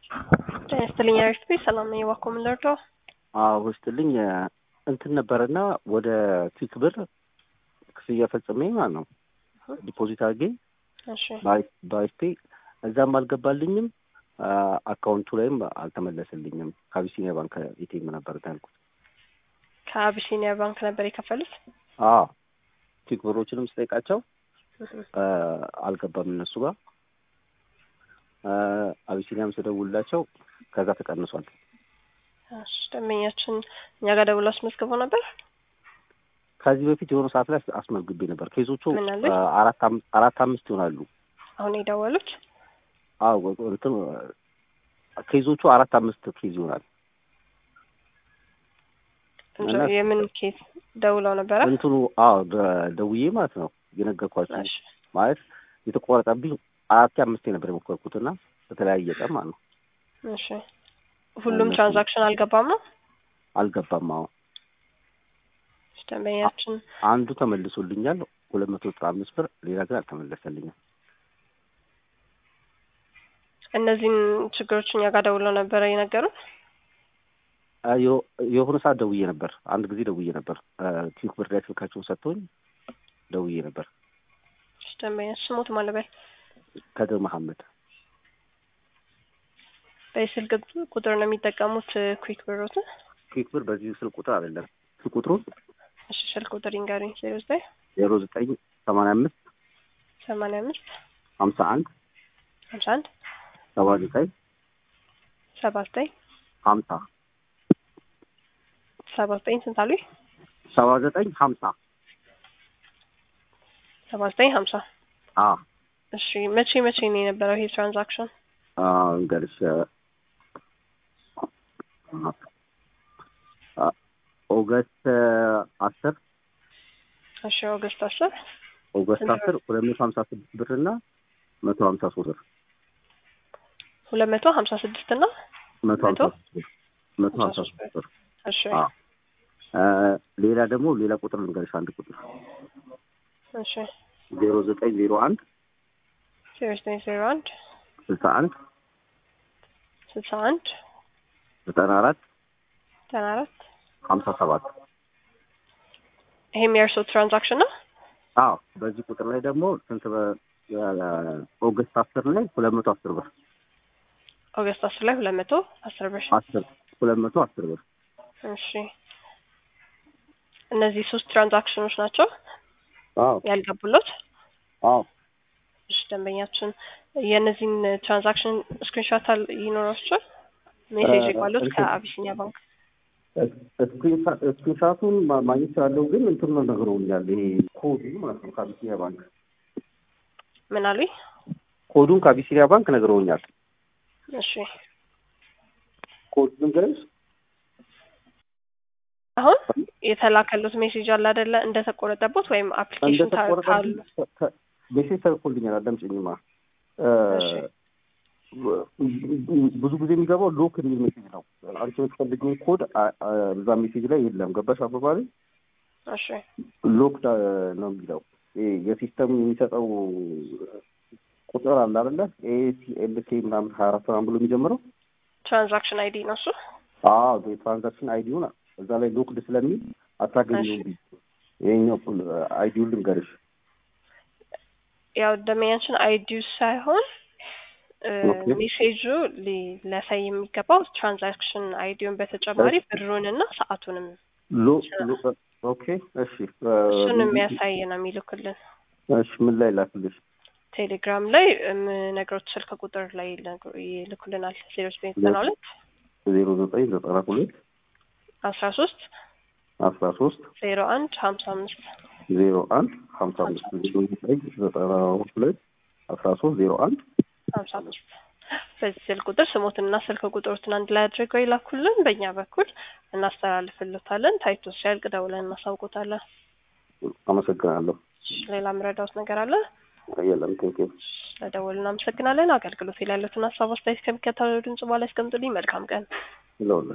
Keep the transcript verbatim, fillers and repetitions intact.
ጤና ይስጥልኝ ሰላም ነኝ ዋኮ ምን ልርዳው? አዎ ውስጥልኝ እንትን ነበርና ወደ ኪክ ብር ክፍያ ፈጽሜ ማለት ነው ዲፖዚት አድርጌ እሺ ባይ ባይስቴ እዛም አልገባልኝም አካውንቱ ላይም አልተመለሰልኝም። ከአቢሲኒያ ባንክ ኤቲኤም ነበር ታልኩት። ከአቢሲኒያ ባንክ ነበር የከፈሉት? አዎ ኪክ ብሮችንም ስጠይቃቸው አልገባም እነሱ ጋር አቢሲኒያም ስደውልላቸው ከዛ ተቀንሷል። እሺ ደንበኛችን እኛ ጋር ደውለው አስመዝግበው ነበር። ከዚህ በፊት የሆነ ሰዓት ላይ አስመዝግቤ ነበር። ኬዞቹ አራት አራት አምስት ይሆናሉ። አሁን የደወሉት? አዎ እንትን ኬዞቹ አራት አምስት ኬዝ ይሆናል። እንዴ የምን ኬዝ ደውለው ነበር? እንትኑ አዎ ደውዬ ማለት ነው የነገርኳችሁ ማለት የተቆረጠብኝ አራት አምስት ነበር የሞከርኩትና በተለያየ ቀን ማለት ነው። እሺ ሁሉም ትራንዛክሽን አልገባም ነው? አልገባም። አዎ ደንበኛችን አንዱ ተመልሶልኛል ሁለት መቶ ዘጠና አምስት ብር፣ ሌላ ግን አልተመለሰልኝም። እነዚህን ችግሮች እኛ ጋር ደውለው ነበር የነገሩን? አዮ የሆነ ሰዓት ደውዬ ነበር። አንድ ጊዜ ደውዬ ነበር። ኪክ ብር ላይ ስልካቸውን ሰጥቶኝ ደውዬ ነበር። ደንበኛችን ስሞት ማለት በል ከድር መሐመድ። በስልክ ቁጥር ነው የሚጠቀሙት ኩዊክ ብሮት? ኩዊክ ብር በዚህ ስልክ ቁጥር አይደለም። ስልክ ቁጥሩ እሺ ስልክ ቁጥር ይንገሩኝ። ዜሮ ዘጠኝ ዜሮ ዘጠኝ ሰማንያ አምስት ሰማንያ አምስት ሀምሳ አንድ ሀምሳ አንድ ሰባ ዘጠኝ ሰባ ዘጠኝ ሀምሳ ሰባ ዘጠኝ ስንት አሉኝ? ሰባ ዘጠኝ ሀምሳ ሰባ ዘጠኝ ሀምሳ አዎ እሺ መቼ መቼ ነው የነበረው ይሄ ትራንዛክሽን? አዎ እንግዲህ ኦገስት አስር እሺ ኦገስት አስር ኦገስት አስር ሁለት መቶ ሀምሳ ስድስት ብር እና መቶ ሀምሳ ሶስት ብር ሁለት መቶ ሀምሳ ስድስት እና መቶ ሀምሳ ሶስት ብር መቶ ሀምሳ ሶስት ብር እሺ ሌላ ደግሞ ሌላ ቁጥር ልንገርሽ አንድ ቁጥር እሺ ዜሮ ዘጠኝ ዜሮ አንድ ዜሮ ዘጠኝ ዜሮ አንድ ስልሳ አንድ ስልሳ አንድ ዘጠና አራት ዘጠና አራት ሀምሳ ሰባት ይሄም የእርሶ ትራንዛክሽን ነው? አዎ በዚህ ቁጥር ላይ ደግሞ ስንት ኦገስት አስር ላይ ሁለት መቶ አስር ብር ኦገስት አስር ላይ ሁለት መቶ አስር ብር አስር ሁለት መቶ አስር ብር እሺ እነዚህ ሶስት ትራንዛክሽኖች ናቸው? አዎ ያልገቡለት? አዎ እሺ ደንበኛችን የነዚህን ትራንዛክሽን ስክሪንሾት ይኖራቸዋል? ሜሴጅ ይባሉት ከአቢሲኒያ ባንክ ስክሪንሾቱን ማግኘት ያለው ግን እንትን ነው ነግረውኛል። ይሄ ኮዱ ማለት ነው ከአቢሲኒያ ባንክ። ምን አሉኝ? ኮዱን ከአቢሲኒያ ባንክ ነግረውኛል። እሺ ኮዱን ገርስ አሁን የተላከሉት ሜሴጅ አለ አይደለ እንደተቆረጠበት ወይም አፕሊኬሽን ታካሉ ሜሴጅ ተልኮልኛል። አዳምጪኝማ እሺ ብዙ ጊዜ የሚገባው ሎክ የሚል ሜሴጅ ነው። አንቺ የምትፈልጊው ኮድ እዛ ሜሴጅ ላይ የለም። ገባሽ አባባሪ? እሺ ሎክ ነው የሚለው የሲስተም የሚሰጠው ቁጥር አለ አይደለ? ኤሲኤልኬ ምናምን ሀያ አራት ምናምን ብሎ የሚጀምረው ትራንዛክሽን አይዲ ነው እሱ። አዎ የትራንዛክሽን አይዲው ነው። እዛ ላይ ሎክድ ስለሚል አታገኙም። ይሄኛው አይዲው ልንገርሽ። ያው ደመያችን አይዲው ሳይሆን ሜሴጁ ሊያሳይ የሚገባው ትራንዛክሽን አይዲውን በተጨማሪ ብሩንና ሰዓቱንም ሎ ኦኬ እሺ እሱን የሚያሳይ ነው የሚልኩልን። እሺ ምን ላይ ላክልሽ? ቴሌግራም ላይ ነግሮት ስልክ ቁጥር ላይ ይልኩልናል። ዜሮ ዘጠኝ ዘጠና ሁለት ዜሮ ዘጠኝ ዘጠና ሁለት አስራ ሶስት አስራ ሶስት ዜሮ አንድ ሀምሳ አምስት ዜሮ አንድ ሀምሳ አምስት ዜሮ ዘጠኝ ዘጠና ሁለት አስራ ሶስት ዜሮ አንድ ሀምሳ አምስት በዚህ ስልክ ቁጥር ስሞትና ስልክ ቁጥሮትን አንድ ላይ አድርገው ይላኩልን። በእኛ በኩል እናስተላልፍልታለን። ታይቶ ሲያልቅ ደውለን እናሳውቆታለን። አመሰግናለሁ። ሌላ ምረዳውት ነገር አለ? የለም። ቴንኪው ለደወሉ እናመሰግናለን። አገልግሎት ላይ ያሉትን ሀሳብ አስተያየት ከሚከተለው ድምጽ በኋላ ያስቀምጡልኝ። መልካም ቀን። ለሁሉ